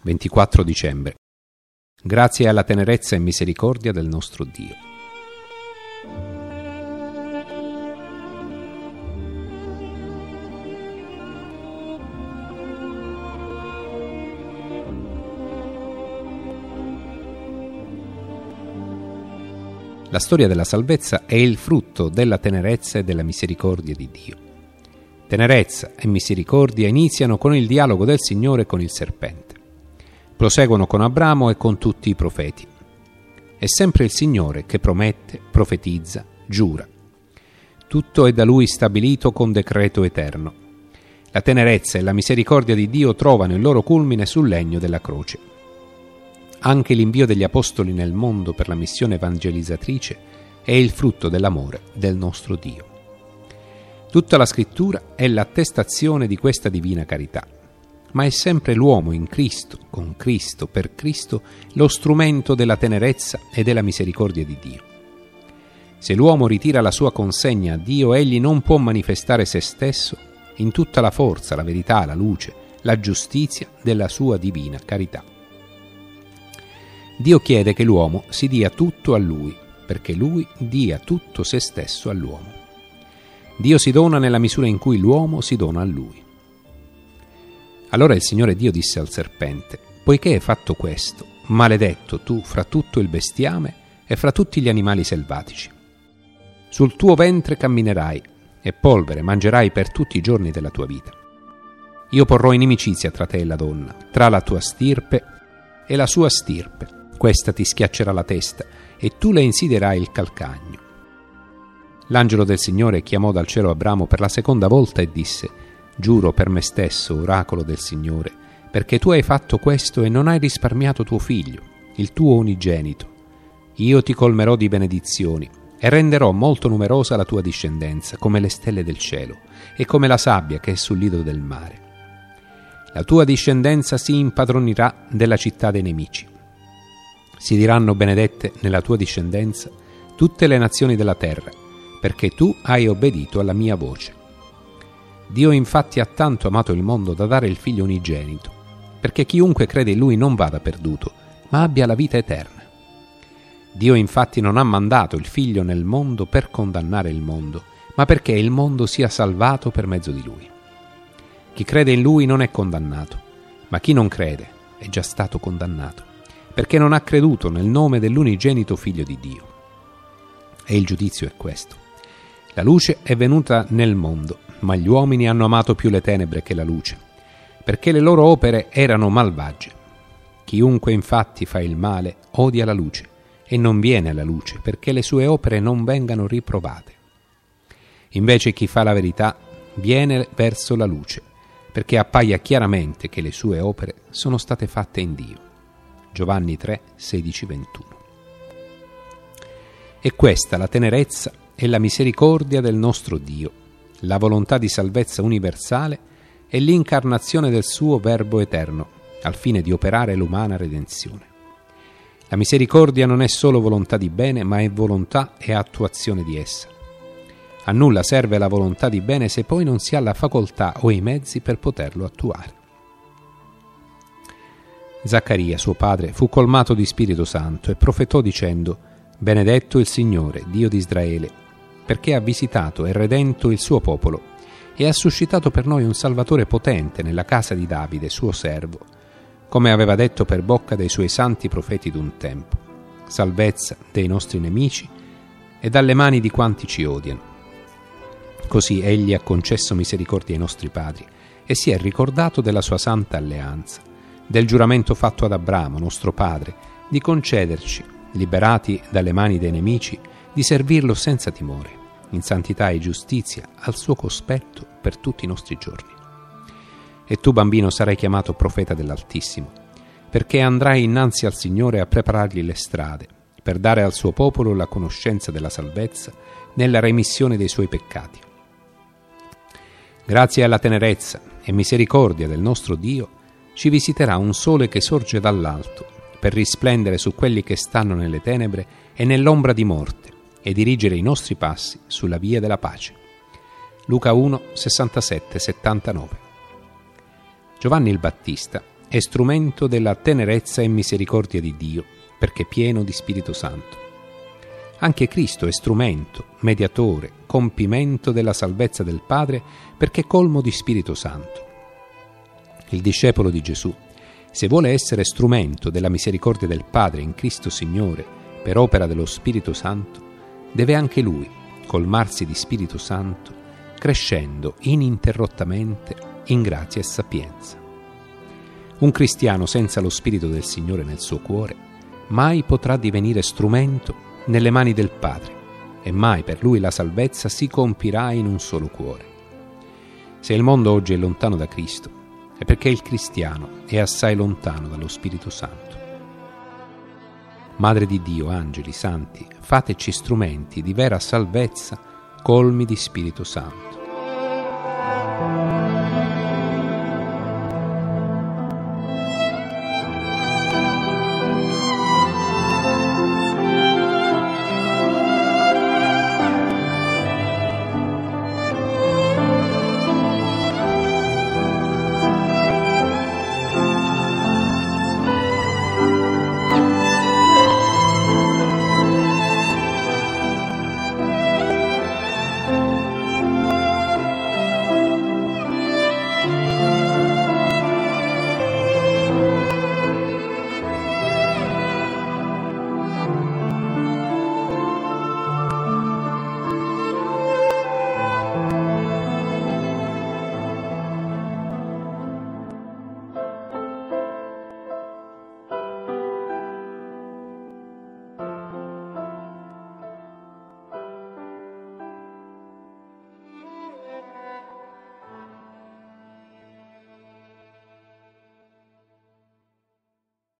24 dicembre. Grazie alla tenerezza e misericordia del nostro Dio. La storia della salvezza è il frutto della tenerezza e della misericordia di Dio. Tenerezza e misericordia iniziano con il dialogo del Signore con il serpente. Proseguono con Abramo e con tutti i profeti. È sempre il Signore che promette, profetizza, giura. Tutto è da Lui stabilito con decreto eterno. La tenerezza e la misericordia di Dio trovano il loro culmine sul legno della croce. Anche l'invio degli apostoli nel mondo per la missione evangelizzatrice è il frutto dell'amore del nostro Dio. Tutta la Scrittura è l'attestazione di questa divina carità, ma è sempre l'uomo in Cristo, con Cristo, per Cristo, lo strumento della tenerezza e della misericordia di Dio. Se l'uomo ritira la sua consegna a Dio, egli non può manifestare se stesso in tutta la forza, la verità, la luce, la giustizia della sua divina carità. Dio chiede che l'uomo si dia tutto a Lui, perché Lui dia tutto se stesso all'uomo. Dio si dona nella misura in cui l'uomo si dona a Lui. Allora il Signore Dio disse al serpente: «Poiché hai fatto questo, maledetto tu fra tutto il bestiame e fra tutti gli animali selvatici. Sul tuo ventre camminerai e polvere mangerai per tutti i giorni della tua vita. Io porrò inimicizia tra te e la donna, tra la tua stirpe e la sua stirpe. Questa ti schiaccerà la testa e tu le insidierai il calcagno». L'angelo del Signore chiamò dal cielo Abramo per la seconda volta e disse: «Giuro per me stesso, oracolo del Signore, perché tu hai fatto questo e non hai risparmiato tuo figlio, il tuo unigenito. Io ti colmerò di benedizioni e renderò molto numerosa la tua discendenza, come le stelle del cielo e come la sabbia che è sul lido del mare. La tua discendenza si impadronirà della città dei nemici. Si diranno benedette nella tua discendenza tutte le nazioni della terra, perché tu hai obbedito alla mia voce. Dio infatti ha tanto amato il mondo da dare il figlio unigenito, perché chiunque crede in lui non vada perduto, ma abbia la vita eterna. Dio infatti non ha mandato il figlio nel mondo per condannare il mondo, ma perché il mondo sia salvato per mezzo di lui. Chi crede in lui non è condannato, ma chi non crede è già stato condannato, perché non ha creduto nel nome dell'unigenito Figlio di Dio. E il giudizio è questo: la luce è venuta nel mondo, ma gli uomini hanno amato più le tenebre che la luce, perché le loro opere erano malvagie. Chiunque infatti fa il male odia la luce e non viene alla luce, perché le sue opere non vengano riprovate. Invece chi fa la verità viene verso la luce, perché appaia chiaramente che le sue opere sono state fatte in Dio». Giovanni 3, 16-21. È questa la tenerezza e la misericordia del nostro Dio, la volontà di salvezza universale e l'incarnazione del suo Verbo eterno, al fine di operare l'umana redenzione. La misericordia non è solo volontà di bene, ma è volontà e attuazione di essa. A nulla serve la volontà di bene se poi non si ha la facoltà o i mezzi per poterlo attuare. Zaccaria, suo padre, fu colmato di Spirito Santo e profetò dicendo: «Benedetto il Signore, Dio di Israele, perché ha visitato e redento il suo popolo e ha suscitato per noi un Salvatore potente nella casa di Davide, suo servo, come aveva detto per bocca dei suoi santi profeti d'un tempo, salvezza dei nostri nemici e dalle mani di quanti ci odiano. Così egli ha concesso misericordia ai nostri padri e si è ricordato della sua santa alleanza, del giuramento fatto ad Abramo, nostro padre, di concederci, liberati dalle mani dei nemici, di servirlo senza timore, in santità e giustizia, al suo cospetto per tutti i nostri giorni. E tu, bambino, sarai chiamato profeta dell'Altissimo, perché andrai innanzi al Signore a preparargli le strade, per dare al suo popolo la conoscenza della salvezza nella remissione dei suoi peccati. Grazie alla tenerezza e misericordia del nostro Dio, ci visiterà un sole che sorge dall'alto, per risplendere su quelli che stanno nelle tenebre e nell'ombra di morte, e dirigere i nostri passi sulla via della pace. Luca 1, 67-79. Giovanni il Battista è strumento della tenerezza e misericordia di Dio, perché pieno di Spirito Santo. Anche Cristo è strumento, mediatore, compimento della salvezza del Padre, perché colmo di Spirito Santo. Il discepolo di Gesù, se vuole essere strumento della misericordia del Padre in Cristo Signore per opera dello Spirito Santo, deve anche lui colmarsi di Spirito Santo, crescendo ininterrottamente in grazia e sapienza. Un cristiano senza lo Spirito del Signore nel suo cuore mai potrà divenire strumento nelle mani del Padre, e mai per lui la salvezza si compirà in un solo cuore. Se il mondo oggi è lontano da Cristo, è perché il cristiano è assai lontano dallo Spirito Santo. Madre di Dio, angeli, santi, fateci strumenti di vera salvezza, colmi di Spirito Santo.